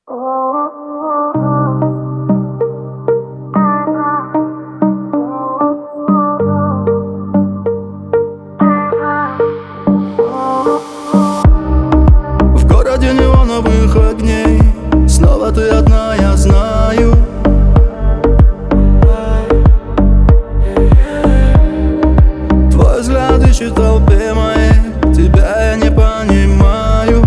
В городе неоновых огней снова ты одна, я знаю. Твой взгляд ищет в толпе моей, тебя я не понимаю.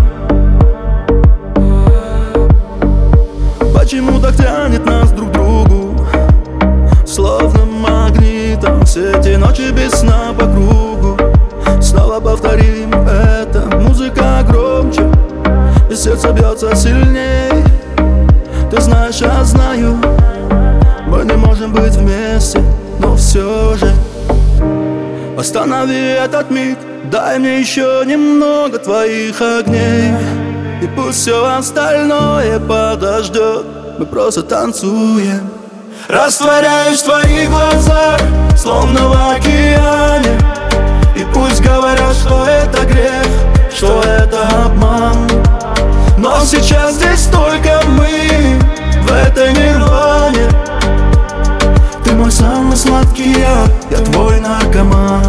Почему так тянет нас друг к другу, словно магнитом, все эти ночи без сна по кругу. Снова повторим это, музыка громче, и сердце бьется сильней. Ты знаешь, я знаю, мы не можем быть вместе, но все же останови этот миг, дай мне еще немного твоих огней, и пусть все остальное подождет, мы просто танцуем. Растворяюсь в твоих глазах, словно в океане, и пусть говорят, что это грех, что это обман, но сейчас здесь только мы, в этой нирване. Ты мой самый сладкий яд, я твой наркоман.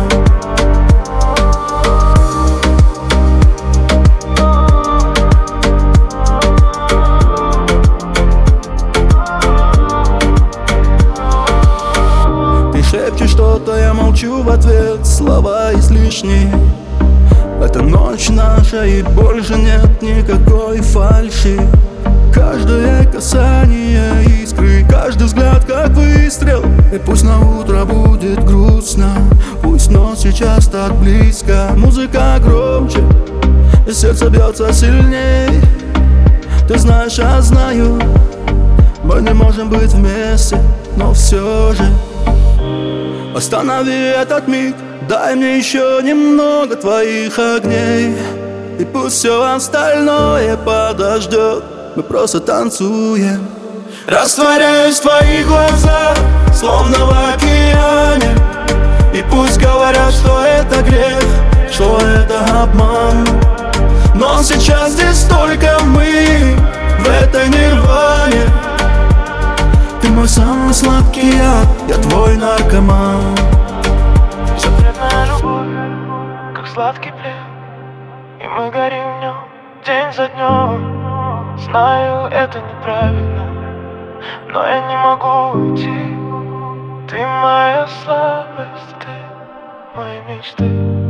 Ты шепчешь что-то, я молчу в ответ, слова излишние. Это ночь наша, и больше нет никакой фальши. Каждое касание искры, каждый взгляд как выстрел. И пусть на утро будет грустно, пусть ночь сейчас так близко. Музыка громче, и сердце бьется сильней. Ты знаешь, я знаю, мы не можем быть вместе, но все же останови этот миг, дай мне еще немного твоих огней, и пусть все остальное подождет, мы просто танцуем. Растворяюсь в твоих глазах, словно в океане, и пусть говорят, что это грех, что это обман, но сейчас здесь только мы, в этой нирване. Ты мой самый сладкий яд, я твой наркоман. Запретная любовь, как сладкий плед, и мы горим в нем день за днем. Знаю, это неправильно, но я не могу уйти. Ты моя слабость, ты мои мечты.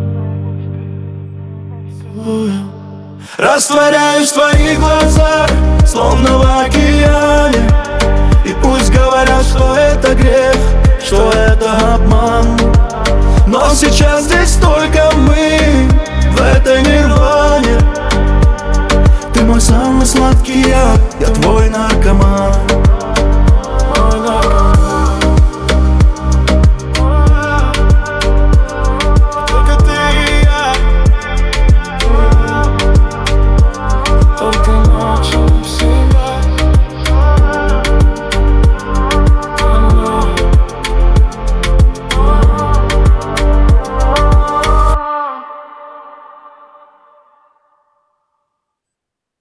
Растворяюсь в твоих глазах, словно в океане, и пусть говорят, что это грех, что это обман, но сейчас